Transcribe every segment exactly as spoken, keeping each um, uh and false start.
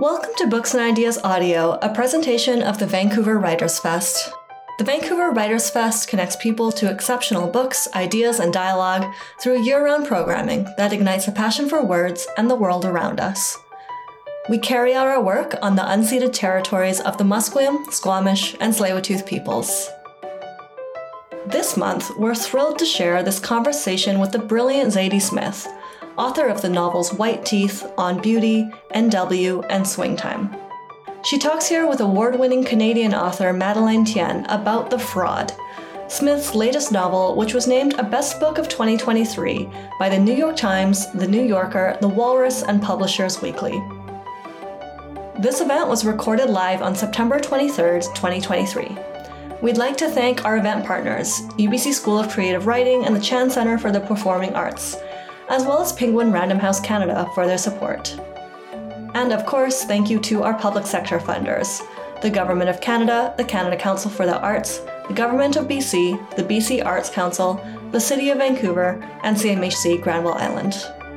Welcome to Books and Ideas Audio, a presentation of the Vancouver Writers Fest. The Vancouver Writers Fest connects people to exceptional books, ideas, and dialogue through year-round programming that ignites a passion for words and the world around us. We carry out our work on the unceded territories of the Musqueam, Squamish, and Tsleil-Waututh peoples. This month, we're thrilled to share this conversation with the brilliant Zadie Smith, author of the novels White Teeth, On Beauty, N W, and Swing Time. She talks here with award-winning Canadian author Madeleine Thien about The Fraud, Smith's latest novel, which was named a Best Book of twenty twenty-three by the New York Times, The New Yorker, The Walrus, and Publishers Weekly. This event was recorded live on September twenty-third, twenty twenty-three. We'd like to thank our event partners, U B C School of Creative Writing and the Chan Centre for the Performing Arts, as well as Penguin Random House Canada for their support. And of course, thank you to our public sector funders, the Government of Canada, the Canada Council for the Arts, the Government of B C, the B C Arts Council, the City of Vancouver, and C M H C Granville Island.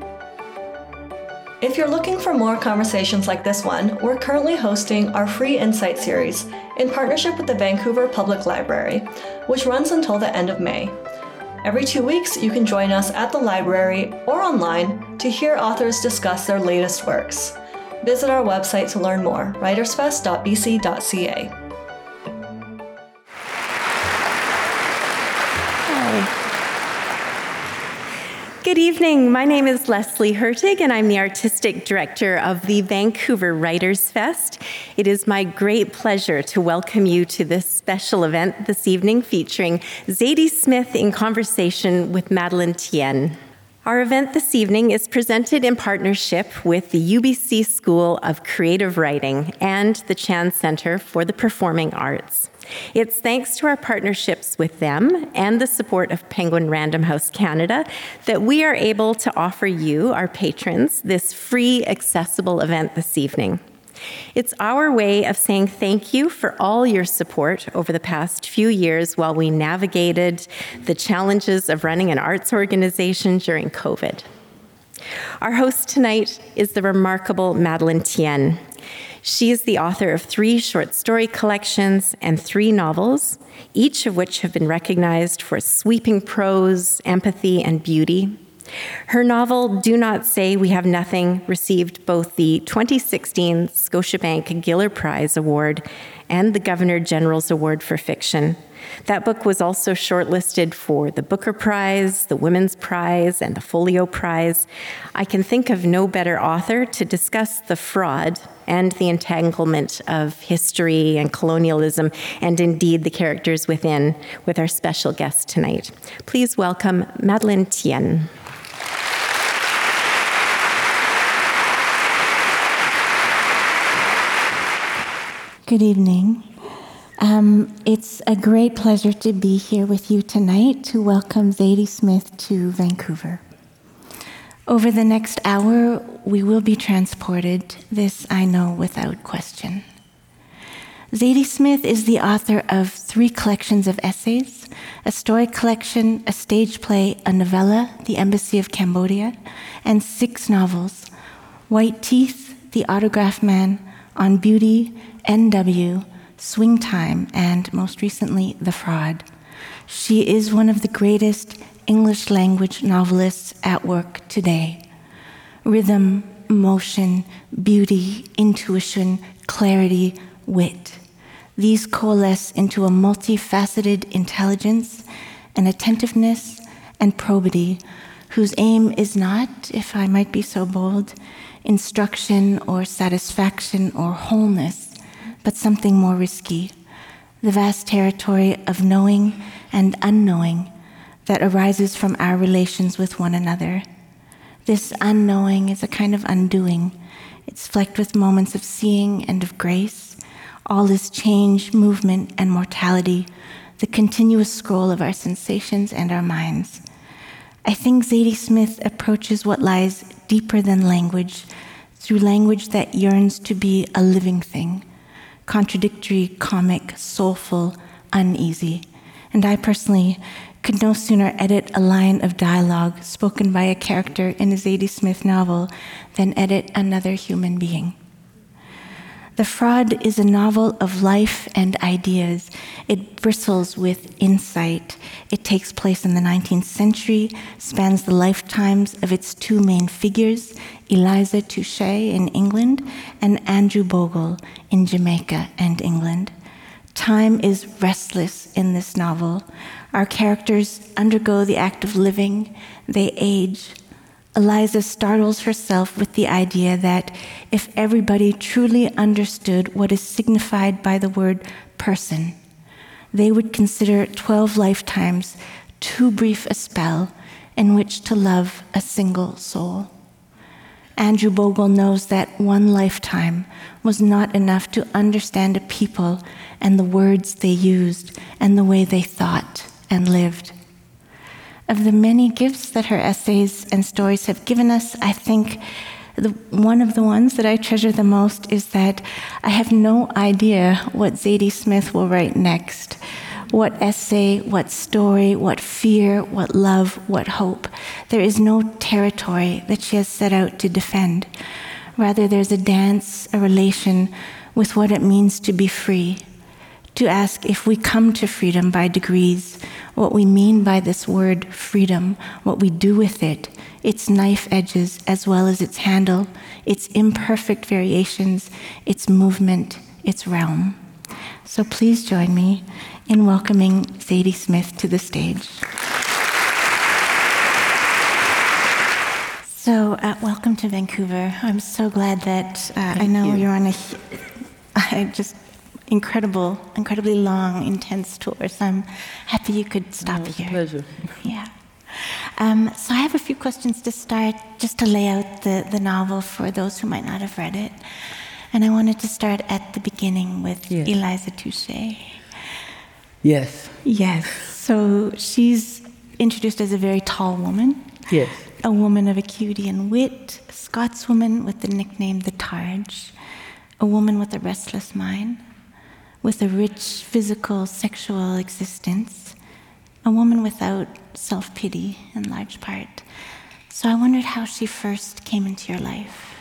If you're looking for more conversations like this one, we're currently hosting our free Insight series in partnership with the Vancouver Public Library, which runs until the end of May. Every two weeks, you can join us at the library or online to hear authors discuss their latest works. Visit our website to learn more, writers fest dot b c dot c a. Hi. Good evening. My name is Leslie Hurtig, and I'm the Artistic Director of the Vancouver Writers Fest. It is my great pleasure to welcome you to this special event this evening featuring Zadie Smith in conversation with Madeleine Thien. Our event this evening is presented in partnership with the U B C School of Creative Writing and the Chan Centre for the Performing Arts. It's thanks to our partnerships with them and the support of Penguin Random House Canada that we are able to offer you, our patrons, this free, accessible event this evening. It's our way of saying thank you for all your support over the past few years while we navigated the challenges of running an arts organization during COVID. Our host tonight is the remarkable Madeleine Thien. She is the author of three short story collections and three novels, each of which have been recognized for sweeping prose, empathy, and beauty. Her novel, Do Not Say We Have Nothing, received both the twenty sixteen Scotiabank Giller Prize Award and the Governor General's Award for Fiction. That book was also shortlisted for the Booker Prize, the Women's Prize, and the Folio Prize. I can think of no better author to discuss The Fraud and the entanglement of history and colonialism, and indeed the characters within, with our special guest tonight. Please welcome Madeleine Thien. Good evening. Um, it's a great pleasure to be here with you tonight to welcome Zadie Smith to Vancouver. Over the next hour, we will be transported, this I know without question. Zadie Smith is the author of three collections of essays, a story collection, a stage play, a novella, The Embassy of Cambodia, and six novels, White Teeth, The Autograph Man, On Beauty, N W, Swing Time, and most recently, The Fraud. She is one of the greatest English language novelists at work today. Rhythm, motion, beauty, intuition, clarity, wit. These coalesce into a multifaceted intelligence, an attentiveness, and probity, whose aim is not, if I might be so bold, instruction or satisfaction or wholeness, but something more risky, the vast territory of knowing and unknowing that arises from our relations with one another. This unknowing is a kind of undoing. It's flecked with moments of seeing and of grace. All is change, movement, and mortality, the continuous scroll of our sensations and our minds. I think Zadie Smith approaches what lies deeper than language through language that yearns to be a living thing, contradictory, comic, soulful, uneasy. And I personally could no sooner edit a line of dialogue spoken by a character in a Zadie Smith novel than edit another human being. The Fraud is a novel of life and ideas. It bristles with insight. It takes place in the nineteenth century, spans the lifetimes of its two main figures, Eliza Touche in England and Andrew Bogle in Jamaica and England. Time is restless in this novel. Our characters undergo the act of living. They age. Eliza startles herself with the idea that if everybody truly understood what is signified by the word person, they would consider twelve lifetimes too brief a spell in which to love a single soul. Andrew Bogle knows that one lifetime was not enough to understand a people and the words they used and the way they thought and lived. Of the many gifts that her essays and stories have given us, I think the, one of the ones that I treasure the most is that I have no idea what Zadie Smith will write next. What essay, what story, what fear, what love, what hope. There is no territory that she has set out to defend. Rather, there's a dance, a relation with what it means to be free. To ask if we come to freedom by degrees, what we mean by this word freedom, what we do with it, its knife edges as well as its handle, its imperfect variations, its movement, its realm. So please join me in welcoming Zadie Smith to the stage. So uh, welcome to Vancouver. I'm so glad that uh, I know you. you're on a I just incredible, incredibly long, intense tour. So I'm happy you could stop oh, it's here. A pleasure. Yeah. Um, so I have a few questions to start, just to lay out the, the novel for those who might not have read it. And I wanted to start at the beginning with yes. Eliza Touche. Yes. Yes. So she's introduced as a very tall woman. Yes. A woman of acuity and wit, a Scotswoman with the nickname the Targe, a woman with a restless mind, with a rich physical, sexual existence, a woman without self-pity in large part. So I wondered how she first came into your life.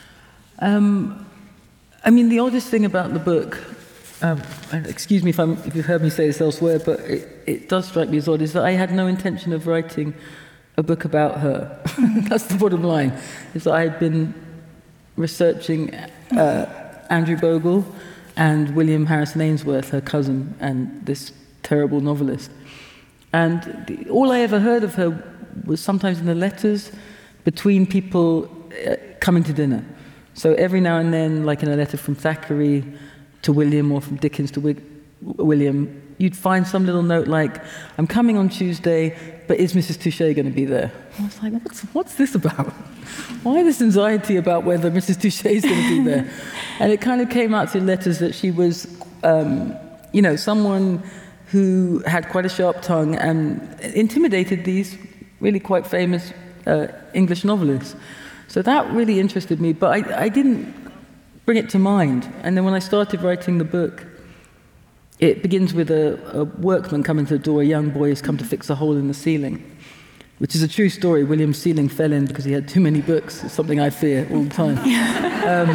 Um, I mean, the oddest thing about the book, um, excuse me if, I'm, if you've heard me say this elsewhere, but it, it does strike me as odd, is that I had no intention of writing a book about her. That's the bottom line, is that I had been researching uh, Andrew Bogle and William Harrison Ainsworth, her cousin, and this terrible novelist. And the, all I ever heard of her was sometimes in the letters between people uh, coming to dinner. So every now and then, like in a letter from Thackeray to William or from Dickens to Wig- William, you'd find some little note like, I'm coming on Tuesday, but is Missus Touche going to be there? I was like, what's, what's this about? Why this anxiety about whether Missus Touche is going to be there? And it kind of came out through letters that she was, um, you know, someone who had quite a sharp tongue and intimidated these really quite famous uh, English novelists. So that really interested me, but I, I didn't bring it to mind. And then when I started writing the book, it begins with a, a workman coming to the door. A young boy has come to fix a hole in the ceiling, which is a true story. William's ceiling fell in because he had too many books. It's something I fear all the time. um,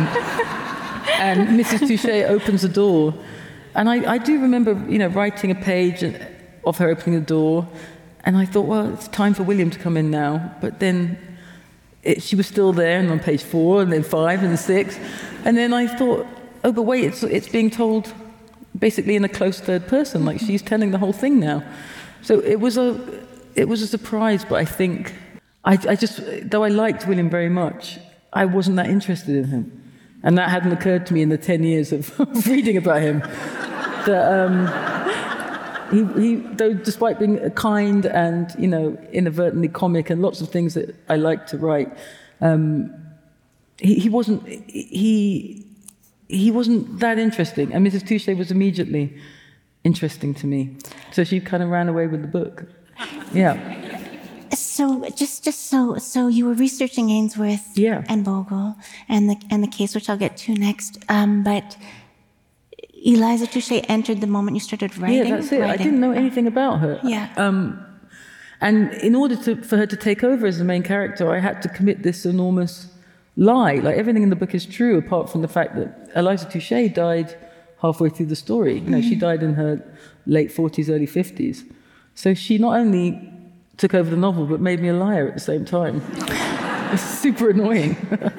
and Missus Touche opens the door, and I, I do remember, you know, writing a page of her opening the door, and I thought, well, it's time for William to come in now. But then it, she was still there, and on page four, and then five, and then six, and then I thought, oh, but wait, it's it's being told basically in a close third person, like she's telling the whole thing now. So it was a it was a surprise, but I think I, I just, though I liked William very much, I wasn't that interested in him. And that hadn't occurred to me in the ten years of reading about him. that um, he, he, though despite being kind and, you know, inadvertently comic and lots of things that I like to write, um, he, he wasn't he he wasn't that interesting. And Missus Touche was immediately interesting to me. So she kind of ran away with the book. Yeah. So just just so so you were researching Ainsworth yeah. and Bogle and the and the case, which I'll get to next. Um, but Eliza Touche entered the moment you started writing. Yeah, that's it. Writing. I didn't know anything about her. Yeah. Um, and in order to, for her to take over as the main character, I had to commit this enormous lie. Like everything in the book is true, apart from the fact that Eliza Touché died halfway through the story. You know, mm-hmm. she died in her late forties, early fifties. So she not only took over the novel, but made me a liar at the same time. It's super annoying.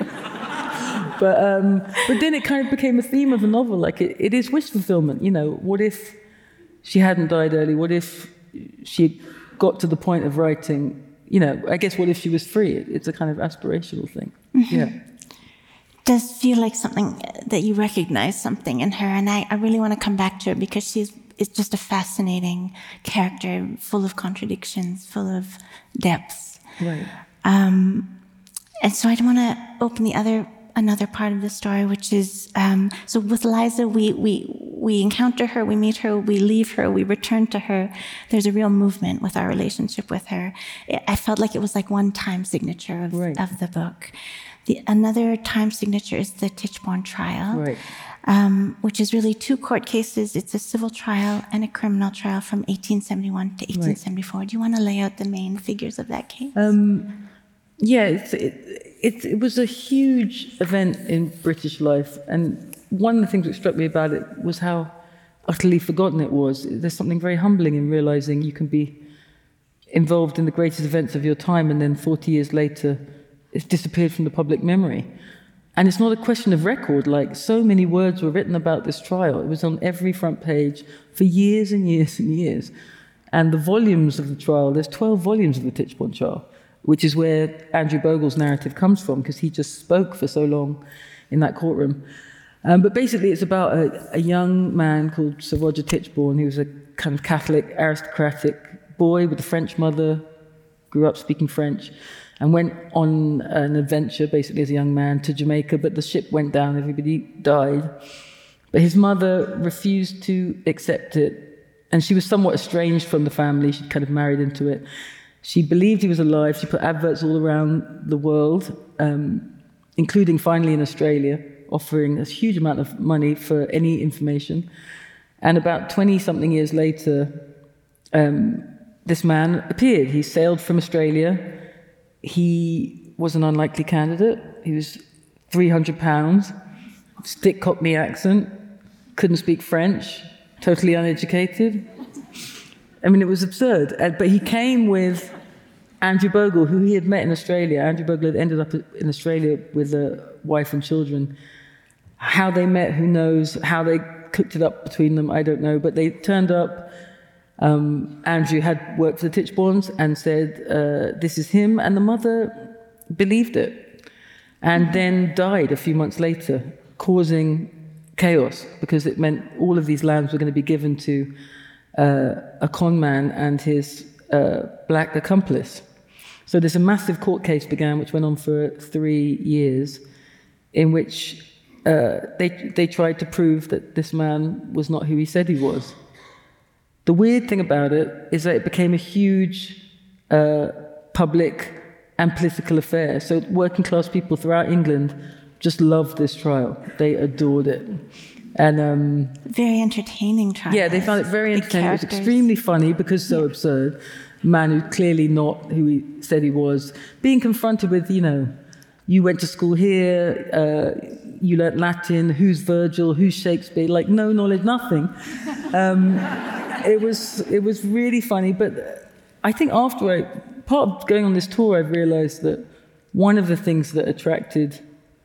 but um, but then it kind of became a theme of the novel. Like it, it is wish fulfillment. You know, what if she hadn't died early? What if she got to the point of writing? You know, I guess what if she was free? It, it's a kind of aspirational thing. Mm-hmm. Yeah. Does feel like something that you recognize something in her, and I, I really want to come back to her because she's it's just a fascinating character, full of contradictions, full of depths. Right. Um, and so I want to open the other another part of the story, which is um, so with Liza, we we we encounter her, we meet her, we leave her, we return to her. There's a real movement with our relationship with her. I felt like it was like one time signature of, right. of the book. The another time signature is the Tichborne trial. Right. Um, which is really two court cases. It's a civil trial and a criminal trial from eighteen seventy-one to eighteen seventy-four. Right. Do you want to lay out the main figures of that case? Um, yeah, it's, it, it, it was a huge event in British life. And one of the things that struck me about it was how utterly forgotten it was. There's something very humbling in realizing you can be involved in the greatest events of your time and then forty years later, it's disappeared from the public memory. And it's not a question of record, like so many words were written about this trial. It was on every front page for years and years and years. And the volumes of the trial, there's twelve volumes of the Tichborne trial, which is where Andrew Bogle's narrative comes from, because he just spoke for so long in that courtroom. Um, but basically it's about a, a young man called Sir Roger Tichborne, who was a kind of Catholic, aristocratic boy with a French mother, grew up speaking French, and went on an adventure, basically as a young man, to Jamaica, but the ship went down, everybody died. But his mother refused to accept it, and she was somewhat estranged from the family. She'd kind of married into it. She believed he was alive. She put adverts all around the world, um, including finally in Australia, offering a huge amount of money for any information. And about twenty-something years later, um, this man appeared. He sailed from Australia. He was an unlikely candidate. He was three hundred pounds, thick Cockney accent, couldn't speak French, totally uneducated. I mean, it was absurd. Uh, but he came with Andrew Bogle, who he had met in Australia. Andrew Bogle had ended up in Australia with a wife and children. How they met, who knows? How they cooked it up between them, I don't know. But they turned up. Um, Andrew had worked for the Tichbornes and said, uh, this is him, and the mother believed it, and then died a few months later, causing chaos, because it meant all of these lands were going to be given to uh, a con man and his uh, black accomplice. So there's a massive court case began, which went on for three years, in which uh, they, they tried to prove that this man was not who he said he was. The weird thing about it is that it became a huge uh, public and political affair. So working class people throughout England just loved this trial. They adored it. And um, very entertaining trial. Yeah, they found it very entertaining. It was extremely funny because so absurd. A man who clearly not who he said he was, being confronted with, you know, you went to school here, uh, you learnt Latin, who's Virgil, who's Shakespeare, like no knowledge, nothing. Um, It was it was really funny, but I think after I, part of going on this tour, I've realized that one of the things that attracted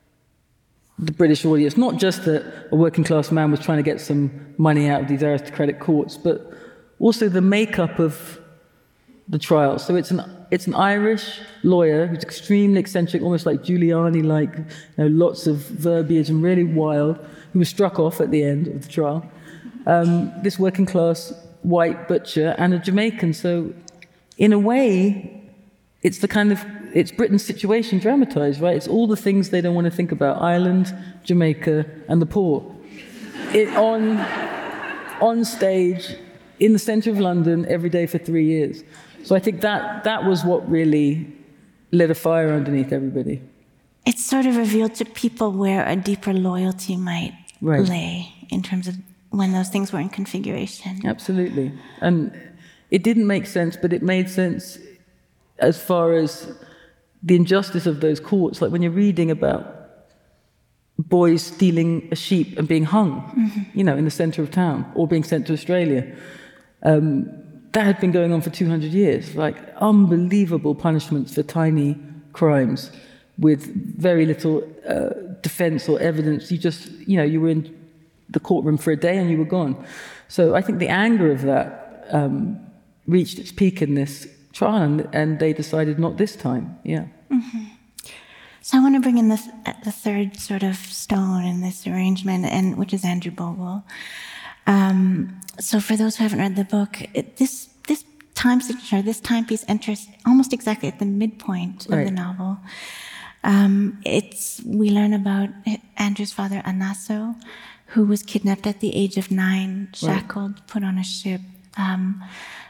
the British audience, not just that a working class man was trying to get some money out of these aristocratic courts, but also the makeup of the trial. So it's an it's an Irish lawyer who's extremely eccentric, almost like Giuliani-like, you know, lots of verbiage and really wild, who was struck off at the end of the trial. Um, this working class white butcher and a Jamaican. So in a way, it's the kind of, it's Britain's situation dramatized, right? It's all the things they don't want to think about. Ireland, Jamaica, and the poor. It on, on stage, in the centre of London, every day for three years. So I think that, that was what really lit a fire underneath everybody. It sort of revealed to people where a deeper loyalty might right. lay in terms of when those things were in configuration. Absolutely. And it didn't make sense, but it made sense as far as the injustice of those courts. Like when you're reading about boys stealing a sheep and being hung, mm-hmm. you know, in the centre of town, or being sent to Australia. Um, that had been going on for two hundred years, like unbelievable punishments for tiny crimes with very little uh, defence or evidence. You just, you know, you were in the courtroom for a day and you were gone. So I think the anger of that um, reached its peak in this trial, and, and they decided not this time, yeah. Mm-hmm. So I want to bring in this, the third sort of stone in this arrangement, and which is Andrew Bogle. Um, so for those who haven't read the book, it, this this time signature, this timepiece enters almost exactly at the midpoint of right. the novel. Um, it's we learn about Andrew's father, Anaso, who was kidnapped at the age of nine, shackled, right. put on a ship, um,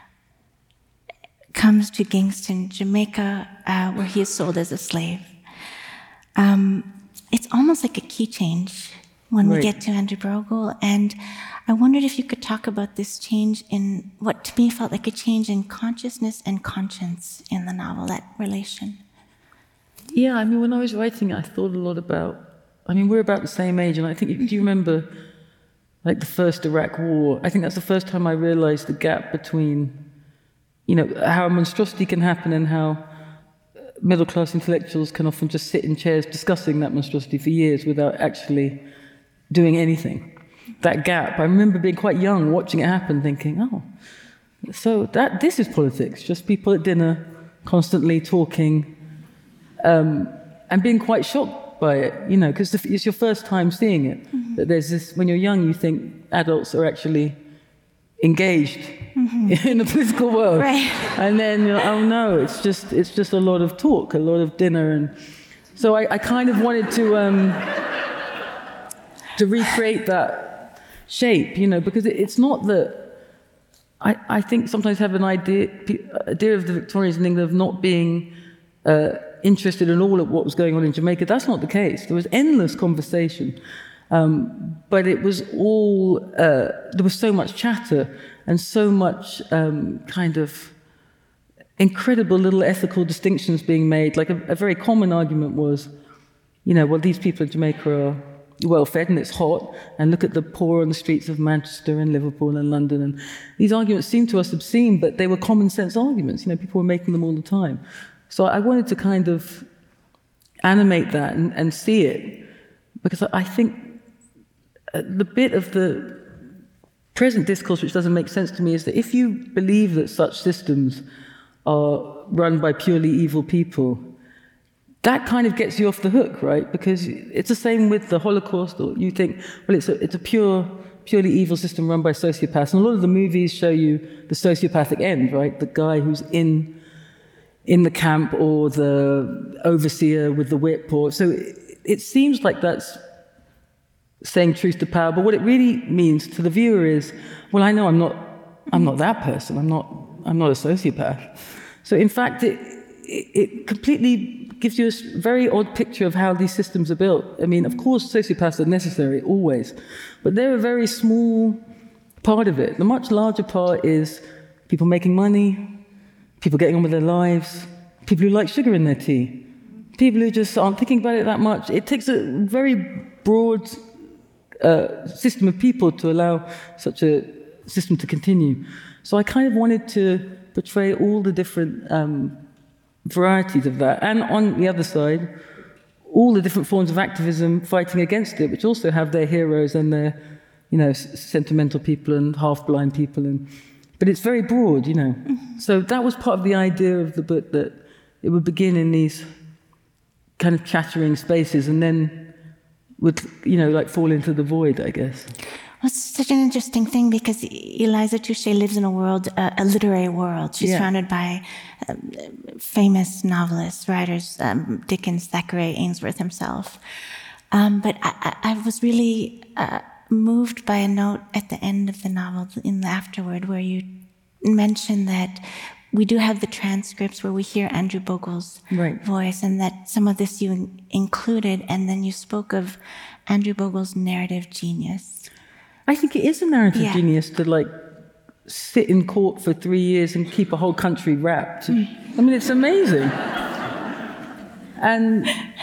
comes to Kingston, Jamaica, uh, where he is sold as a slave. Um, it's almost like a key change when right. we get to Andrew Bogle, and I wondered if you could talk about this change in what to me felt like a change in consciousness and conscience in the novel, that relation. Yeah, I mean, when I was writing it, I thought a lot about, I mean, we're about the same age, and I think, do you remember, like, the first Iraq War? I think that's the first time I realized the gap between, you know, how a monstrosity can happen and how middle-class intellectuals can often just sit in chairs discussing that monstrosity for years without actually doing anything. That gap, I remember being quite young, watching it happen, thinking, oh, so that this is politics, just people at dinner constantly talking, um, and being quite shocked by it, you know, because it's your first time seeing it. Mm-hmm. That there's this, when you're young, you think adults are actually engaged mm-hmm. in the political world, right. and then you're like, oh no, it's just it's just a lot of talk, a lot of dinner, and so I, I kind of wanted to um, to recreate that shape, you know, because it, it's not that I I think sometimes have an idea idea of the Victorians in England of not being uh, interested in all of what was going on in Jamaica. That's not the case. There was endless conversation. Um, but it was all, uh, there was so much chatter and so much um, kind of incredible little ethical distinctions being made. Like a, a very common argument was, you know, well, these people in Jamaica are well fed and it's hot, and look at the poor on the streets of Manchester and Liverpool and London. And these arguments seemed to us obscene, but they were common sense arguments. You know, people were making them all the time. So I wanted to kind of animate that and, and see it, because I think the bit of the present discourse which doesn't make sense to me is that if you believe that such systems are run by purely evil people, that kind of gets you off the hook, right? Because it's the same with the Holocaust, or you think, well, it's a, it's a pure, purely evil system run by sociopaths. And a lot of the movies show you the sociopathic end, right? The guy who's in, in the camp, or the overseer with the whip, or so it, it seems like that's saying truth to power, but what it really means to the viewer is, well, I know I'm not, I'm not that person. I'm not, I'm not a sociopath. So in fact, it, it, it completely gives you a very odd picture of how these systems are built. I mean, of course, sociopaths are necessary always, but they're a very small part of it. The much larger part is people making money, people getting on with their lives, people who like sugar in their tea, people who just aren't thinking about it that much. It takes a very broad Uh, system of people to allow such a system to continue. So I kind of wanted to portray all the different um, varieties of that, and on the other side, all the different forms of activism fighting against it, which also have their heroes and their, you know, s- sentimental people and half-blind people, and but it's very broad, you know. Mm-hmm. So that was part of the idea of the book, that it would begin in these kind of chattering spaces, and then would, you know, like fall into the void, I guess. Well, it's such an interesting thing, because Eliza Touché lives in a world, uh, a literary world. She's yeah. surrounded by um, famous novelists, writers, um, Dickens, Thackeray, Ainsworth himself. Um, but I, I was really uh, moved by a note at the end of the novel, in the afterword, where you mentioned that we do have the transcripts where we hear Andrew Bogle's right. voice, and that some of this you in- included, and then you spoke of Andrew Bogle's narrative genius. I think it is a narrative yeah. genius to, like, sit in court for three years and keep a whole country wrapped. Mm. I mean, it's amazing. And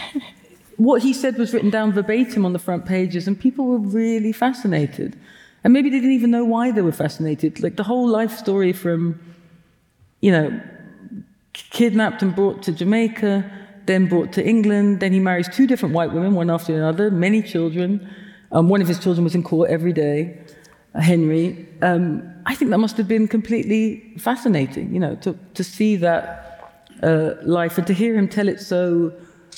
what he said was written down verbatim on the front pages, and people were really fascinated. And maybe they didn't even know why they were fascinated. Like the whole life story from, you know, kidnapped and brought to Jamaica, then brought to England, then he marries two different white women, one after another, many children. Um, one of his children was in court every day, uh, Henry. Um, I think that must have been completely fascinating, you know, to, to see that uh, life and to hear him tell it so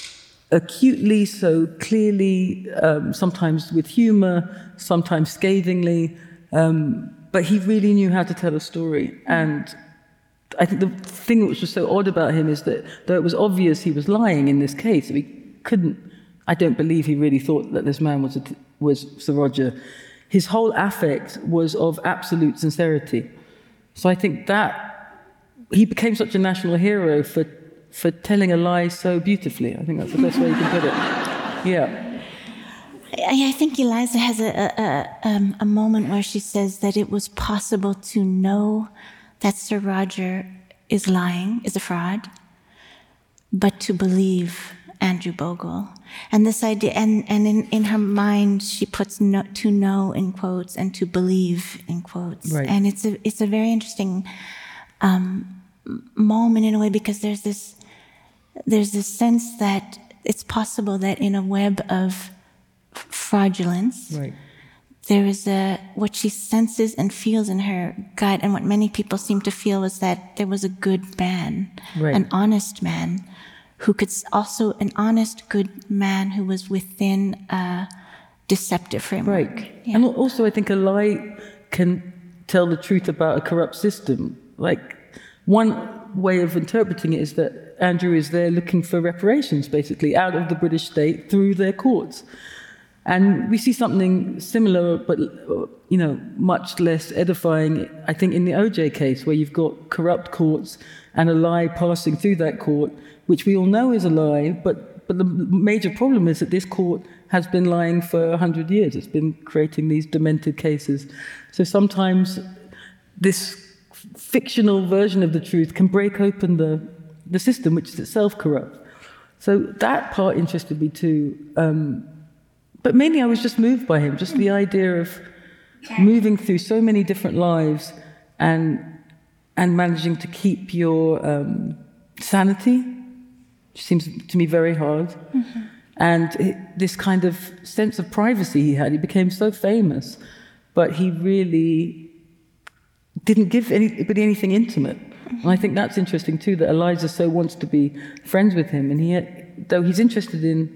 acutely, so clearly, um, sometimes with humor, sometimes scathingly, um, but he really knew how to tell a story. And I think the thing which was so odd about him is that though it was obvious he was lying in this case, he couldn't, I don't believe he really thought that this man was, a, was Sir Roger. His whole affect was of absolute sincerity. So I think that he became such a national hero for for telling a lie so beautifully. I think that's the best way you can put it. Yeah. I, I think Eliza has a, a, a, um, a moment where she says that it was possible to know that Sir Roger is lying, is a fraud, but to believe Andrew Bogle. And this idea, and, and in, in her mind, she puts no, to know in quotes and to believe in quotes. Right. And it's a, it's a very interesting um, moment in a way, because there's this, there's this sense that it's possible that in a web of fraudulence, right, there is a, what she senses and feels in her gut, and what many people seem to feel, was that there was a good man, right, an honest man, who could also, an honest, good man who was within a deceptive framework. Right. Yeah. And also I think a lie can tell the truth about a corrupt system. Like, one way of interpreting it is that Andrew is there looking for reparations, basically, out of the British state through their courts. And we see something similar, but, you know, much less edifying, I think, in the O J case, where you've got corrupt courts and a lie passing through that court, which we all know is a lie, but, but the major problem is that this court has been lying for one hundred years. It's been creating these demented cases. So sometimes this fictional version of the truth can break open the, the system, which is itself corrupt. So that part interested me too. Um, But mainly I was just moved by him, just the idea of moving through so many different lives and and managing to keep your um, sanity, which seems to me very hard. Mm-hmm. And it, this kind of sense of privacy he had. He became so famous, but he really didn't give anybody anything intimate. Mm-hmm. And I think that's interesting too, that Eliza so wants to be friends with him. And he, though he's interested in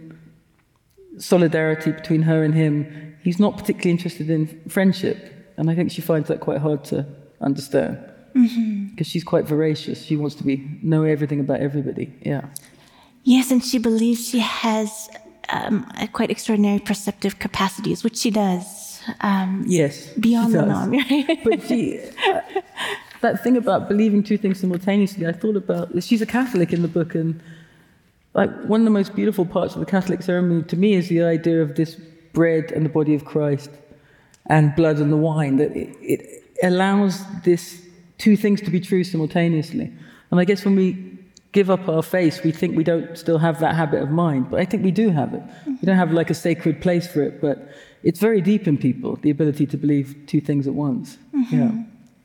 solidarity between her and him, he's not particularly interested in friendship, and I think she finds that quite hard to understand, because mm-hmm. she's quite voracious. She wants to be know everything about everybody. Yeah. Yes, and she believes she has um, a quite extraordinary perceptive capacities, which she does. Um, yes, beyond the norm. But she, uh, that thing about believing two things simultaneously, I thought about. She's a Catholic in the book, and like, one of the most beautiful parts of the Catholic ceremony to me is the idea of this bread and the body of Christ and blood and the wine, that it, it allows this two things to be true simultaneously. And I guess when we give up our faith, we think we don't still have that habit of mind, but I think we do have it. Mm-hmm. We don't have like a sacred place for it, but it's very deep in people, the ability to believe two things at once. Mm-hmm. Yeah.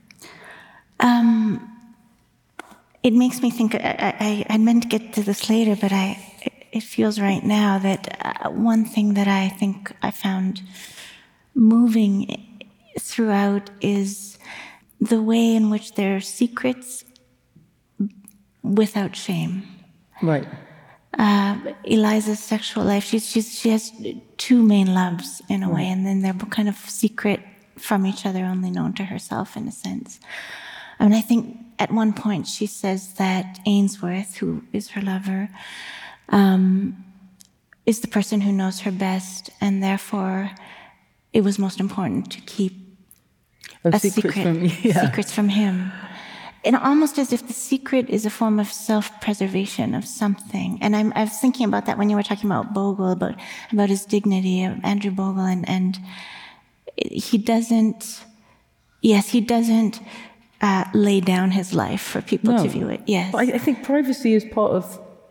Um, It makes me think, I, I, I meant to get to this later, but I, it feels right now that uh, one thing that I think I found moving throughout is the way in which there are secrets without shame. Right. Uh, Eliza's sexual life, she's, she's, she has two main loves in a right. way, and then they're kind of secret from each other, only known to herself in a sense. I mean, I think at one point she says that Ainsworth, who is her lover, um, is the person who knows her best, and therefore it was most important to keep oh, a secrets secret, from, yeah. secrets from him. And almost as if the secret is a form of self-preservation of something. And I'm, I was thinking about that when you were talking about Bogle, about, about his dignity, Andrew Bogle, and, and he doesn't, yes, he doesn't Uh, lay down his life for people no. to view it. Yes, but I, I think privacy is part of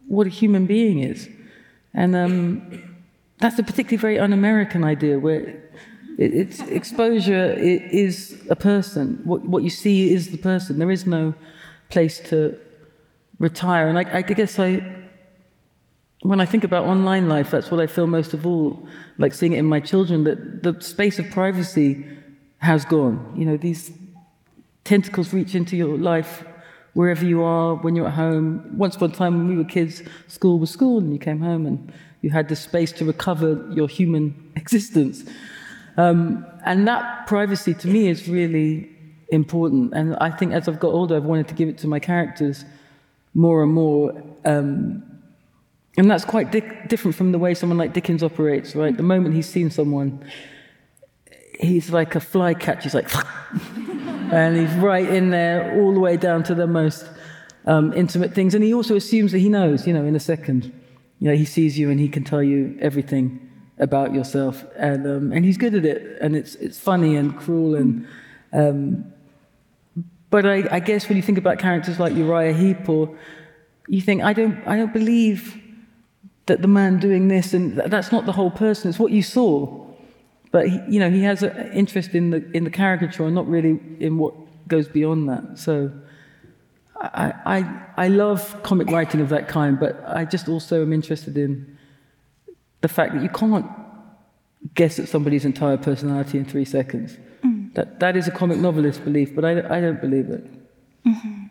what a human being is. And um, that's a particularly very un-American idea, where it, it's exposure is a person. What, what you see is the person. There is no place to retire. And I, I guess I, when I think about online life, that's what I feel most of all, like seeing it in my children, that the space of privacy has gone. You know, these tentacles reach into your life wherever you are, when you're at home. Once upon a time when we were kids, school was school, and you came home and you had this space to recover your human existence. Um, and that privacy to me is really important. And I think as I've got older, I've wanted to give it to my characters more and more. Um, and that's quite di- different from the way someone like Dickens operates, right? The moment he's seen someone, he's like a fly catcher. He's like, and he's right in there, all the way down to the most um, intimate things. And he also assumes that he knows, you know, in a second. You know, he sees you and he can tell you everything about yourself. And um, and he's good at it. And it's it's funny and cruel. And um, but I, I guess when you think about characters like Uriah Heep, or you think, I don't I don't believe that the man doing this, and that's not the whole person. It's what you saw. But he, you know, he has an interest in the in the caricature, and not really in what goes beyond that. So, I I I love comic writing of that kind, but I just also am interested in the fact that you can't guess at somebody's entire personality in three seconds. Mm. That that is a comic novelist's belief, but I I don't believe it. Mm-hmm.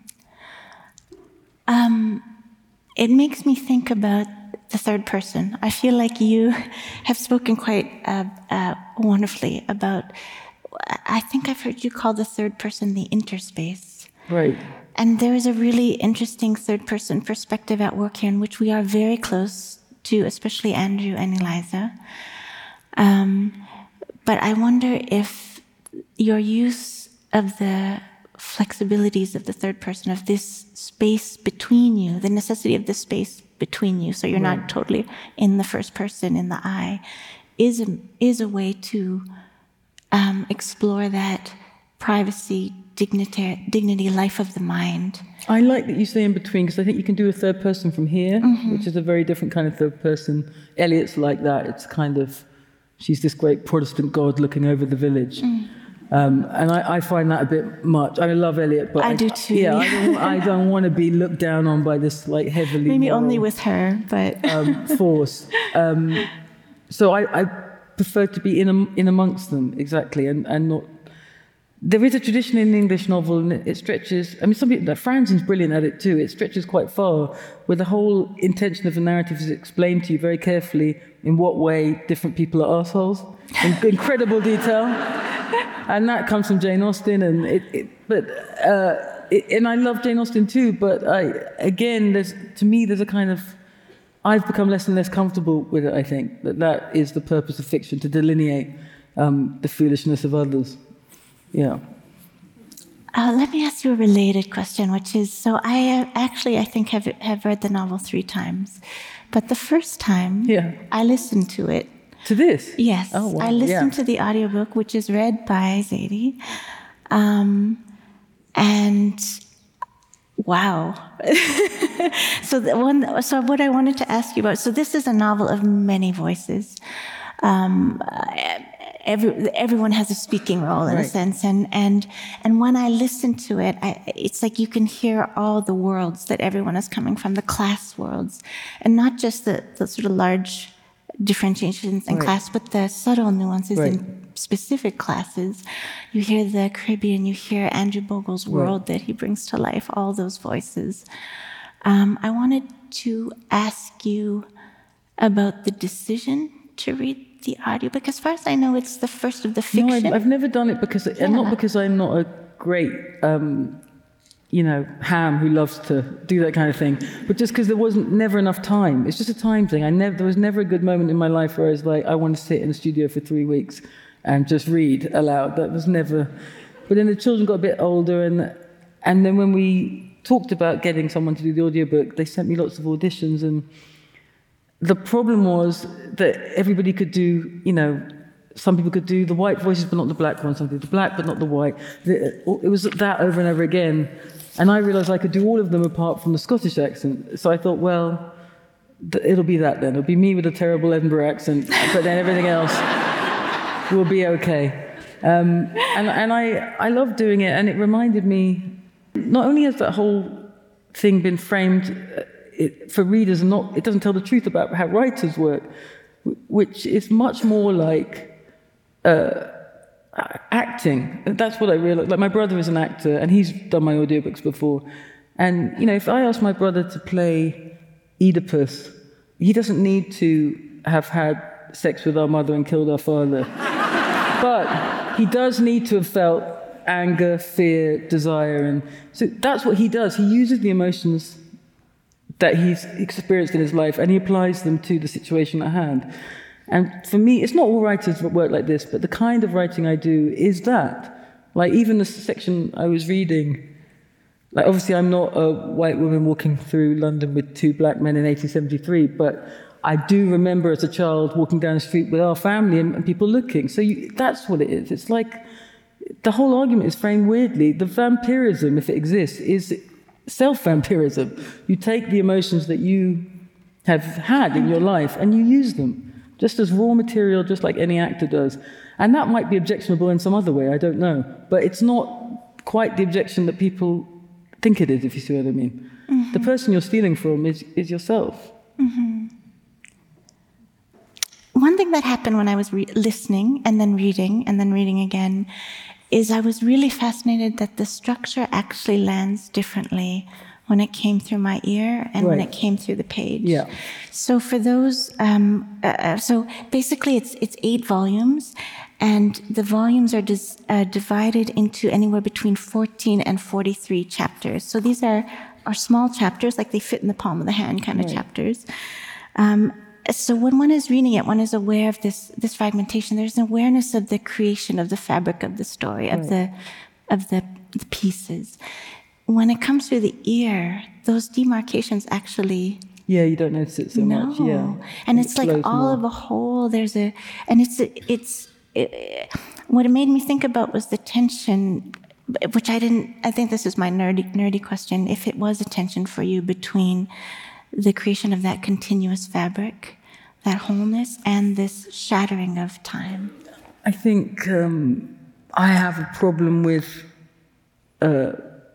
Um, it makes me think about the third person. I feel like you have spoken quite uh, uh, wonderfully about, I think I've heard you call the third person the interspace. Right. And there is a really interesting third person perspective at work here, in which we are very close to, especially Andrew and Eliza. Um, but I wonder if your use of the flexibilities of the third person, of this space between you, the necessity of this space between you, so you're right. not totally in the first person, in the I, is a, is a way to um, explore that privacy, dignity, dignity, life of the mind. I like that you say in between, because I think you can do a third person from here, mm-hmm. which is a very different kind of third person. Eliot's like that. It's kind of, she's this great Protestant god looking over the village. Mm. Um, and I, I find that a bit much. I love Eliot, but I, I do too. Yeah, I don't, I don't want to be looked down on by this like heavily maybe moral, only with her, but um, force. Um, so I, I prefer to be in am, in amongst them, exactly, and and not. There is a tradition in the English novel, and it, it stretches. I mean, some people, like Franzen's brilliant at it too. It stretches quite far, where the whole intention of the narrative is explained to you very carefully in what way different people are assholes, in incredible detail. And that comes from Jane Austen, and it, it but uh, it, and I love Jane Austen too. But I, again, there's to me, there's a kind of, I've become less and less comfortable with it. I think that that is the purpose of fiction, to delineate um, the foolishness of others. Yeah. Uh, let me ask you a related question, which is, so I uh, actually, I think, have have read the novel three times, but the first time, yeah. I listened to it. To this? Yes. Oh, wow. I listened yeah. to the audiobook, which is read by Zadie. Um, and wow. so the one, so what I wanted to ask you about, so this is a novel of many voices. Um, every, everyone has a speaking role in right. a sense. And, and, and when I listen to it, I, it's like you can hear all the worlds that everyone is coming from, the class worlds, and not just the, the sort of large differentiations in right. class, but the subtle nuances right. in specific classes. You hear the Caribbean, you hear Andrew Bogle's world right. that he brings to life, all those voices. Um, I wanted to ask you about the decision to read the audio, because as far as I know, it's the first of the fiction. No, I've, I've never done it because, yeah. and not because I'm not a great um, you know, ham who loves to do that kind of thing, but just because there wasn't never enough time. It's just a time thing. I never, there was never a good moment in my life where I was like, I want to sit in the studio for three weeks and just read aloud. That was never. But then the children got a bit older, and and then when we talked about getting someone to do the audiobook, they sent me lots of auditions, and the problem was that everybody could do, you know, some people could do the white voices but not the black ones, some could do the black but not the white. It was that over and over again. And I realised I could do all of them apart from the Scottish accent. So I thought, well, th- it'll be that then. It'll be me with a terrible Edinburgh accent, but then everything else will be okay. Um, and and I, I love doing it, and it reminded me, not only has that whole thing been framed uh, it, for readers, and not, it doesn't tell the truth about how writers work, which is much more like uh, acting. That's what I realized. Like, my brother is an actor, and he's done my audiobooks before. And, you know, if I ask my brother to play Oedipus, he doesn't need to have had sex with our mother and killed our father. But he does need to have felt anger, fear, desire. And so that's what he does. He uses the emotions that he's experienced in his life, and he applies them to the situation at hand. And for me, it's not all writers that work like this, but the kind of writing I do is that. Like, even the section I was reading, like, obviously I'm not a white woman walking through London with two black men in eighteen seventy-three, but I do remember as a child walking down the street with our family and, and people looking. So you, that's what it is. It's like, the whole argument is framed weirdly. The vampirism, if it exists, is self-vampirism. You take the emotions that you have had in your life and you use them, just as raw material, just like any actor does. And that might be objectionable in some other way, I don't know. But it's not quite the objection that people think it is, if you see what I mean. Mm-hmm. The person you're stealing from is, is yourself. Mm-hmm. One thing that happened when I was re- listening and then reading and then reading again is I was really fascinated that the structure actually lands differently when it came through my ear and right. when it came through the page. Yeah. So for those, um, uh, so basically it's it's eight volumes, and the volumes are dis, uh, divided into anywhere between fourteen and forty-three chapters. So these are, are small chapters, like they fit in the palm of the hand kind of right. chapters. Um, So when one is reading it, one is aware of this this fragmentation. There's an awareness of the creation of the fabric of the story, of right. the of the, the pieces. When it comes through the ear, those demarcations actually yeah, you don't notice it so no. much. Yeah, and it's it like all more. of a whole. There's a and it's it's it, what it made me think about was the tension, which I didn't. I think this is my nerdy nerdy question. If it was a tension for you between the creation of that continuous fabric, that wholeness, and this shattering of time. I think um, I have a problem with uh,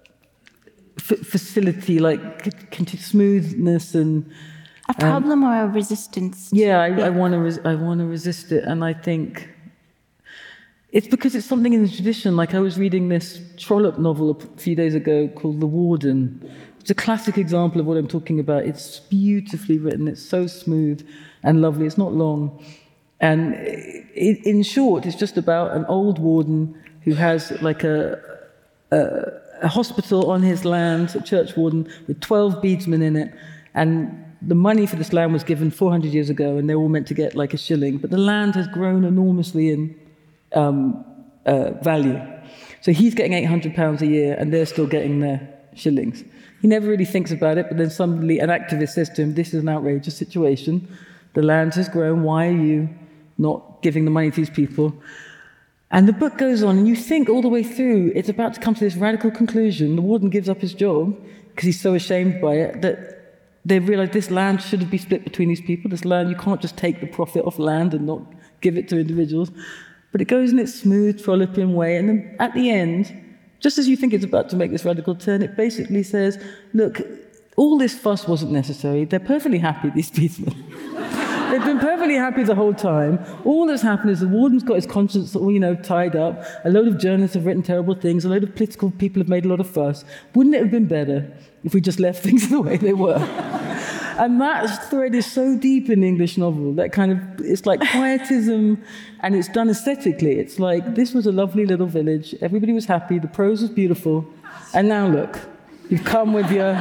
f- facility, like c- c- smoothness and a problem um, or a resistance. Yeah, I, yeah. I want to. Res- I want to resist it, and I think it's because it's something in the tradition. Like, I was reading this Trollope novel a few days ago called The Warden. It's a classic example of what I'm talking about. It's beautifully written. It's so smooth and lovely. It's not long. And it, in short, it's just about an old warden who has like a, a, a hospital on his land, a church warden, with twelve beadsmen in it. And the money for this land was given four hundred years ago, and they're all meant to get like a shilling. But the land has grown enormously in um, uh, value. So he's getting eight hundred pounds a year, and they're still getting their shillings. He never really thinks about it, but then suddenly an activist says to him, this is an outrageous situation. The land has grown. Why are you not giving the money to these people? And the book goes on, and you think all the way through, it's about to come to this radical conclusion. The warden gives up his job because he's so ashamed by it that they realize this land should be split between these people. This land, you can't just take the profit off land and not give it to individuals. But it goes in its smooth, Trollopian way, and then at the end, just as you think it's about to make this radical turn, it basically says, look, all this fuss wasn't necessary. They're perfectly happy, these people. They've been perfectly happy the whole time. All that's happened is the warden's got his conscience all, you know, tied up. A load of journalists have written terrible things. A load of political people have made a lot of fuss. Wouldn't it have been better if we just left things the way they were? And that thread is so deep in the English novel, that kind of, it's like quietism, and it's done aesthetically. It's like, this was a lovely little village, everybody was happy, the prose was beautiful, and now look, you've come with your...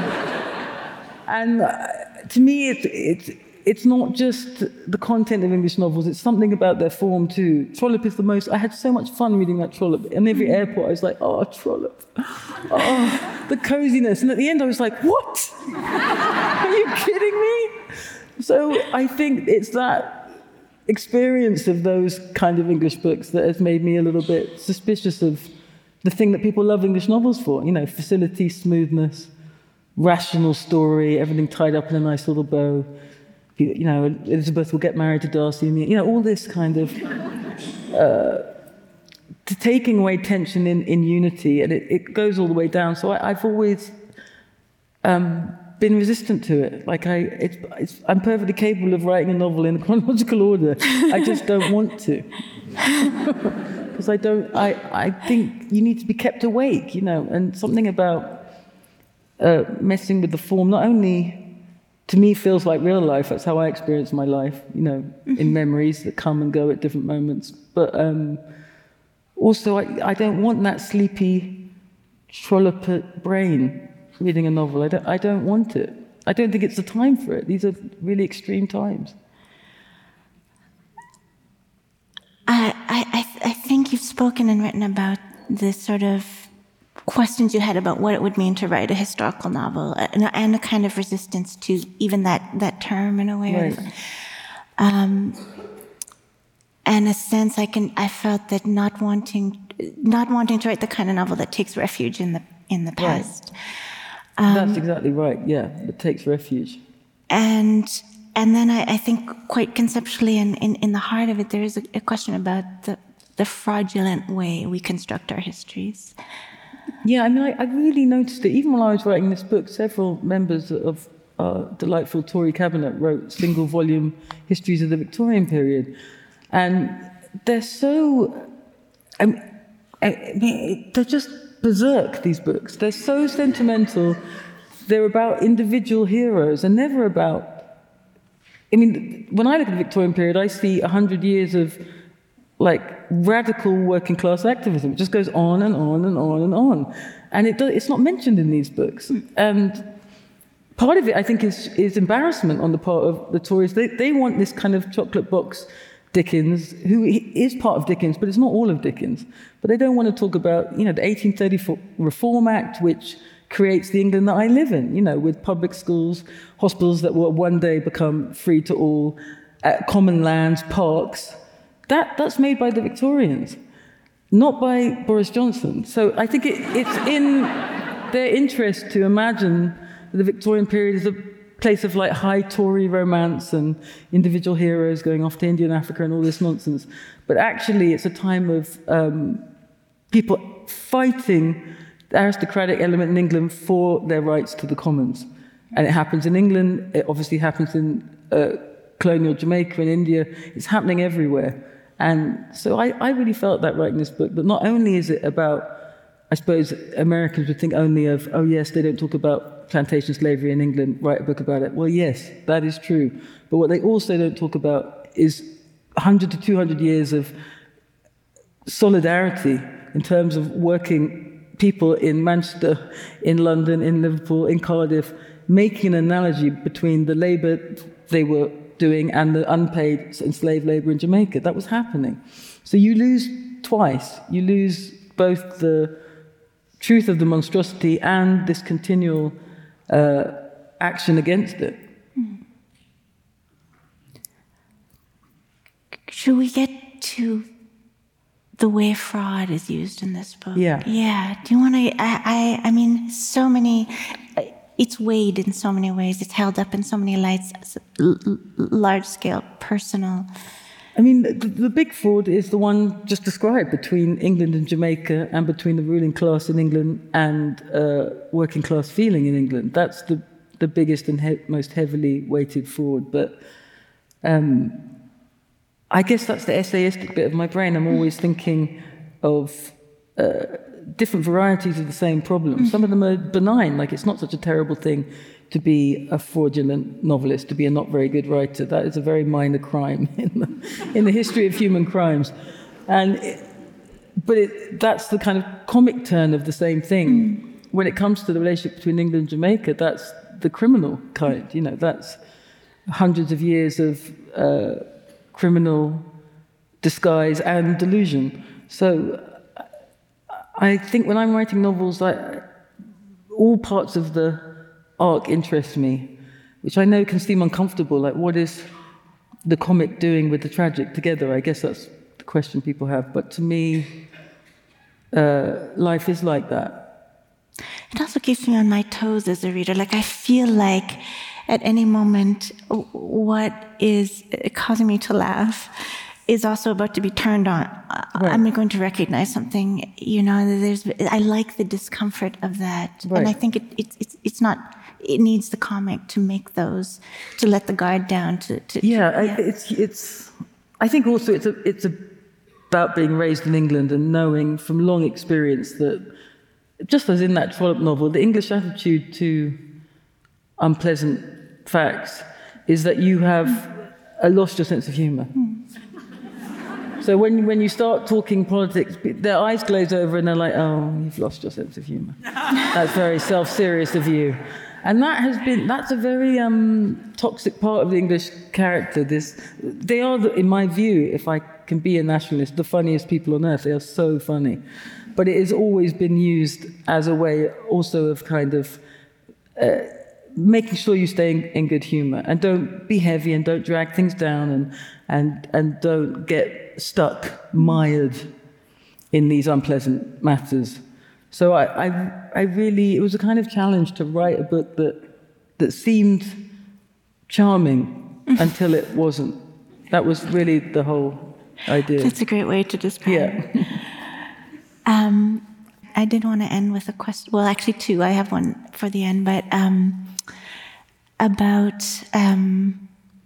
And uh, to me, it's, it's, it's not just the content of English novels, it's something about their form too. Trollope is the most, I had so much fun reading that Trollope. In every airport, I was like, oh, Trollope. Oh, the coziness. And at the end, I was like, what? Are you kidding me? So I think it's that experience of those kind of English books that has made me a little bit suspicious of the thing that people love English novels for. You know, facility, smoothness, rational story, everything tied up in a nice little bow. you know, Elizabeth will get married to Darcy, and you know, all this kind of uh, to taking away tension in, in unity, and it, it goes all the way down. So I, I've always um, been resistant to it. Like I, it's, it's, I'm perfectly capable of writing a novel in chronological order. I just don't want to, because I don't. I, I think you need to be kept awake, you know, and something about uh, messing with the form not only. To me, feels like real life. That's how I experience my life, you know, in memories that come and go at different moments. But um, also, I, I don't want that sleepy, trolloped brain reading a novel. I don't, I don't want it. I don't think it's the time for it. These are really extreme times. I, I, I think you've spoken and written about this sort of questions you had about what it would mean to write a historical novel, and, and a kind of resistance to even that, that term in a way. Right. Um, and a sense I can I felt that not wanting not wanting to write the kind of novel that takes refuge in the in the past. Right. Um, That's exactly right. Yeah, it takes refuge. And and then I, I think quite conceptually, in, in, in the heart of it, there is a, a question about the the fraudulent way we construct our histories. Yeah, I mean, I, I really noticed it. Even while I was writing this book, several members of our delightful Tory cabinet wrote single-volume histories of the Victorian period. And they're so... I mean, I mean, they're just berserk, these books. They're so sentimental. They're about individual heroes and never about... I mean, when I look at the Victorian period, I see a hundred years of like radical working class activism. It just goes on and on and on and on. And it does, it's not mentioned in these books. And part of it, I think, is, is embarrassment on the part of the Tories. They, they want this kind of chocolate box Dickens, who is part of Dickens, but it's not all of Dickens. But they don't want to talk about, you know, the eighteen thirty-four Reform Act, which creates the England that I live in, you know, with public schools, hospitals that will one day become free to all, uh, common lands, parks. That, that's made by the Victorians, not by Boris Johnson. So I think it, it's in their interest to imagine the Victorian period as a place of like high Tory romance and individual heroes going off to India and Africa and all this nonsense. But actually it's a time of um, people fighting the aristocratic element in England for their rights to the commons. And it happens in England, it obviously happens in uh, colonial Jamaica and India, it's happening everywhere. And so I, I really felt that writing this book, that not only is it about, I suppose Americans would think only of, oh yes, they don't talk about plantation slavery in England, write a book about it. Well, yes, that is true. But what they also don't talk about is one hundred to two hundred years of solidarity in terms of working people in Manchester, in London, in Liverpool, in Cardiff, making an analogy between the labour they were doing and the unpaid enslaved labour in Jamaica. That was happening. So you lose twice. You lose both the truth of the monstrosity and this continual uh, action against it. Should we get to the way fraud is used in this book? Yeah. Yeah. Do you want to? I, I. I mean, so many. It's weighed in so many ways. It's held up in so many lights. Large scale, personal. I mean, the, the big fraud is the one just described between England and Jamaica, and between the ruling class in England and uh, working class feeling in England. That's the the biggest and he most heavily weighted fraud. But um, I guess that's the essayistic bit of my brain. I'm always thinking of uh, different varieties of the same problem. Some of them are benign, like it's not such a terrible thing to be a fraudulent novelist, to be a not very good writer. That is a very minor crime in the, in the history of human crimes. And it, but it, that's the kind of comic turn of the same thing. Mm. When it comes to the relationship between England and Jamaica, that's the criminal kind. You know, that's hundreds of years of uh, criminal disguise and delusion. So I think when I'm writing novels, I, all parts of the arc interest me, which I know can seem uncomfortable. Like, what is the comic doing with the tragic together? I guess that's the question people have. But to me, uh, life is like that. It also keeps me on my toes as a reader. Like, I feel like at any moment, what is causing me to laugh is also about to be turned on. Right. I'm going to recognize something, you know, there's, I like the discomfort of that. Right. And I think it, it, it's, it's not, it needs the comic to make those, to let the guard down, to... to yeah, to, yeah. I, it's, it's, I think also it's a, it's a, about being raised in England and knowing from long experience that, just as in that Trollope novel, the English attitude to unpleasant facts is that you have mm. uh, lost your sense of humour. Mm. So when, when you start talking politics, their eyes glaze over and they're like, oh, you've lost your sense of humour. That's very self-serious of you. And that has been, that's a very um, toxic part of the English character. This, they are, the, in my view, if I can be a nationalist, the funniest people on earth. They are so funny. But it has always been used as a way also of kind of uh, making sure you stay in, in good humour and don't be heavy and don't drag things down and, and, and don't get stuck, mired in these unpleasant matters. So I, I, I really, it was a kind of challenge to write a book that, that seemed charming until it wasn't. That was really the whole idea. That's a great way to describe it. Yeah. um, I did want to end with a question. Well, actually two. I have one for the end, but um, about um,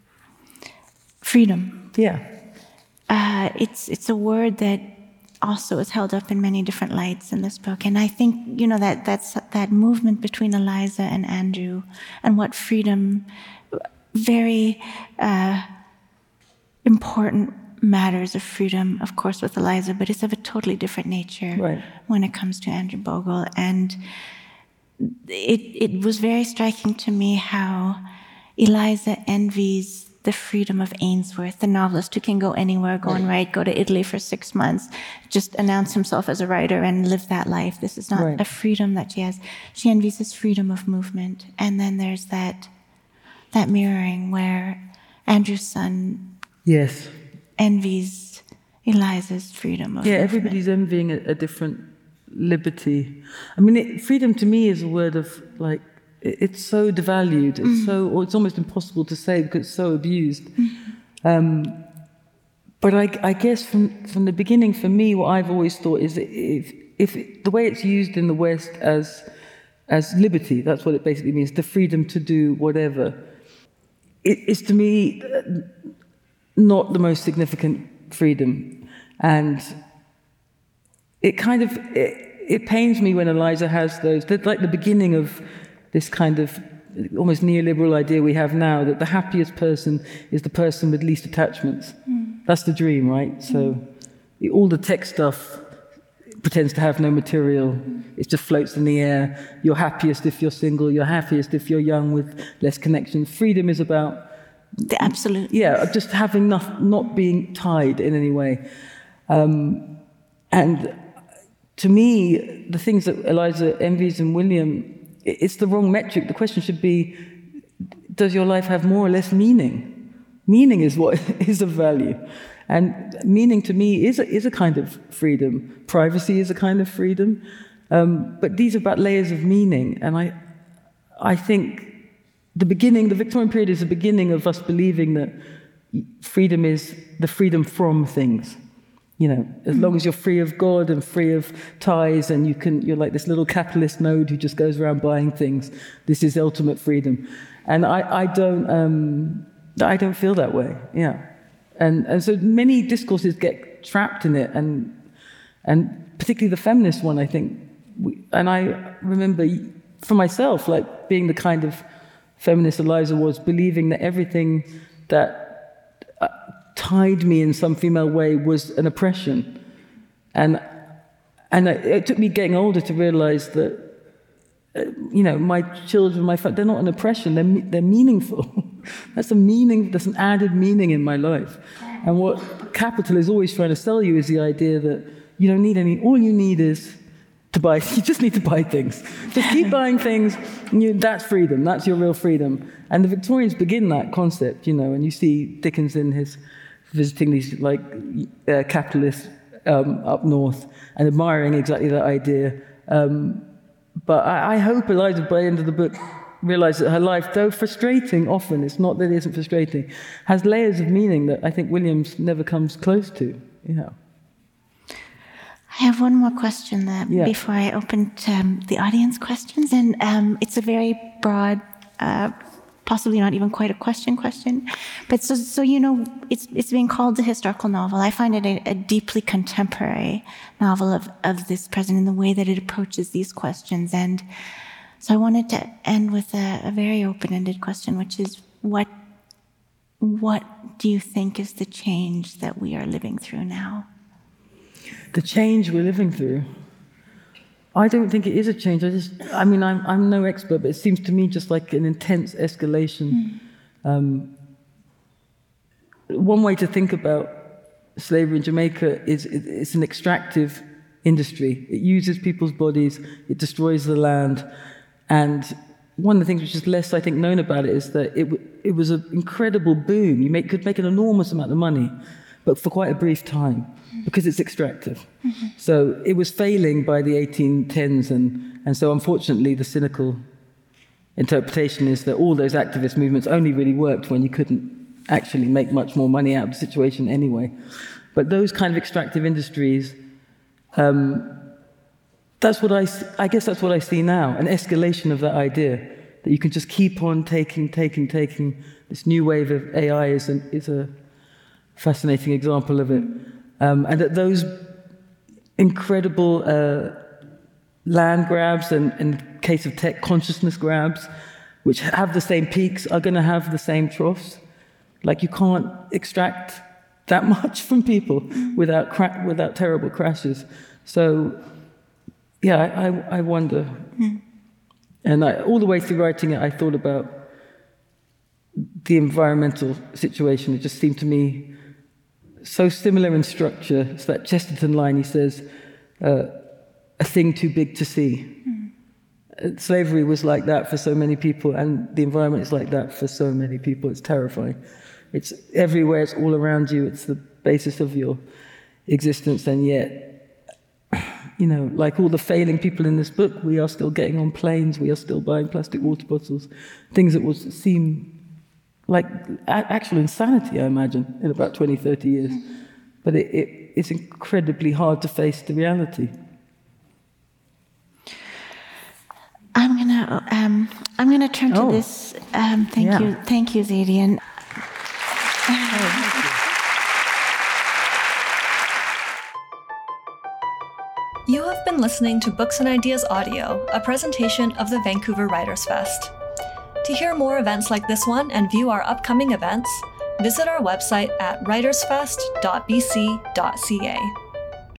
freedom. Yeah. Uh, it's it's a word that also is held up in many different lights in this book, and I think you know that that's that movement between Eliza and Andrew, and what freedom, very uh, important matters of freedom, of course, with Eliza, but it's of a totally different nature right. when it comes to Andrew Bogle, and it it was very striking to me how Eliza envies the freedom of Ainsworth, the novelist who can go anywhere, go and write, go to Italy for six months, just announce himself as a writer and live that life. This is not right. a freedom that she has. She envies this freedom of movement. And then there's that that mirroring where Andrew's son yes. envies Eliza's freedom of Yeah, movement. everybody's envying a, a different liberty. I mean, it, freedom to me is a word of, like, it's so devalued, it's mm-hmm. so, or it's almost impossible to say because it's so abused. Mm-hmm. Um, but I, I guess from, from the beginning, for me, what I've always thought is that if, if it, the way it's used in the West as, as liberty, that's what it basically means, the freedom to do whatever, it is to me not the most significant freedom. And it kind of, it, it pains me when Eliza has those, they're like the beginning of this kind of almost neoliberal idea we have now that the happiest person is the person with least attachments. Mm. That's the dream, right? So mm. all the tech stuff pretends to have no material. Mm. It just floats in the air. You're happiest if you're single. You're happiest if you're young with less connections. Freedom is about... The absolute. Yeah, just having not, not being tied in any way. Um, and to me, the things that Eliza envies in William, it's the wrong metric. The question should be, does your life have more or less meaning? Meaning is what is of value. And meaning to me is a, is a kind of freedom. Privacy is a kind of freedom. Um, but these are about layers of meaning. And I, I think the beginning, the Victorian period is the beginning of us believing that freedom is the freedom from things. You know, as long as you're free of God and free of ties and you can, you're like this little capitalist node who just goes around buying things. This is ultimate freedom. And I, I don't, um, I don't feel that way. Yeah. And, and so many discourses get trapped in it. And, and particularly the feminist one, I think. We, and I remember for myself, like being the kind of feminist Eliza was, believing that everything that uh, tied me in some female way was an oppression. And and it took me getting older to realize that, uh, you know, my children, my family, they're not an oppression, they're, they're meaningful. That's a meaning, that's an added meaning in my life. And what capital is always trying to sell you is the idea that you don't need any, all you need is to buy, you just need to buy things. Just keep buying things, and you, that's freedom, that's your real freedom. And the Victorians begin that concept, you know, and you see Dickens in his visiting these like uh, capitalists um, up north and admiring exactly that idea. Um, but I, I hope Eliza, by the end of the book, realized that her life, though frustrating often, it's not that it isn't frustrating, has layers of meaning that I think Williams never comes close to. Yeah. I have one more question that Yeah. before I open to um, the audience questions, and um, it's a very broad, uh, possibly not even quite a question question, but so so you know, it's it's being called a historical novel. I find it a, a deeply contemporary novel of of this president in the way that it approaches these questions, and so I wanted to end with a, a very open-ended question, which is what what do you think is the change that we are living through now? The change we're living through, I don't think it is a change. I just, I mean, I'm, I'm no expert, but it seems to me just like an intense escalation. Mm. Um, one way to think about slavery in Jamaica is it, it's an extractive industry. It uses people's bodies, it destroys the land, and one of the things which is less, I think, known about it is that it, it was an incredible boom. You make, could make an enormous amount of money, but for quite a brief time, because it's extractive. Mm-hmm. So it was failing by the eighteen tens, and, and so unfortunately the cynical interpretation is that all those activist movements only really worked when you couldn't actually make much more money out of the situation anyway. But those kind of extractive industries, um, that's what I, I guess that's what I see now, an escalation of that idea, that you can just keep on taking, taking, taking. This new wave of A I is, an, is a fascinating example of it. Um, and that those incredible uh, land grabs and, in case of tech, consciousness grabs, which have the same peaks, are going to have the same troughs. Like, you can't extract that much from people without cra- without terrible crashes. So, yeah, I, I, I wonder. Mm. And I, all the way through writing it, I thought about the environmental situation. It just seemed to me so similar in structure. It's that Chesterton line, he says, uh, a thing too big to see. Mm. Slavery was like that for so many people, and the environment is like that for so many people. It's terrifying. It's everywhere, it's all around you, it's the basis of your existence, and yet, you know, like all the failing people in this book, we are still getting on planes, we are still buying plastic water bottles, things that would seem like actual insanity, I imagine, in about twenty, thirty years. But it, it, it's incredibly hard to face the reality. I'm gonna, um, I'm gonna turn to oh. this. Um, thank yeah. you, thank you, Zadian. You have been listening to Books and Ideas Audio, a presentation of the Vancouver Writers' Fest. To hear more events like this one and view our upcoming events, visit our website at writersfest dot b c dot c a.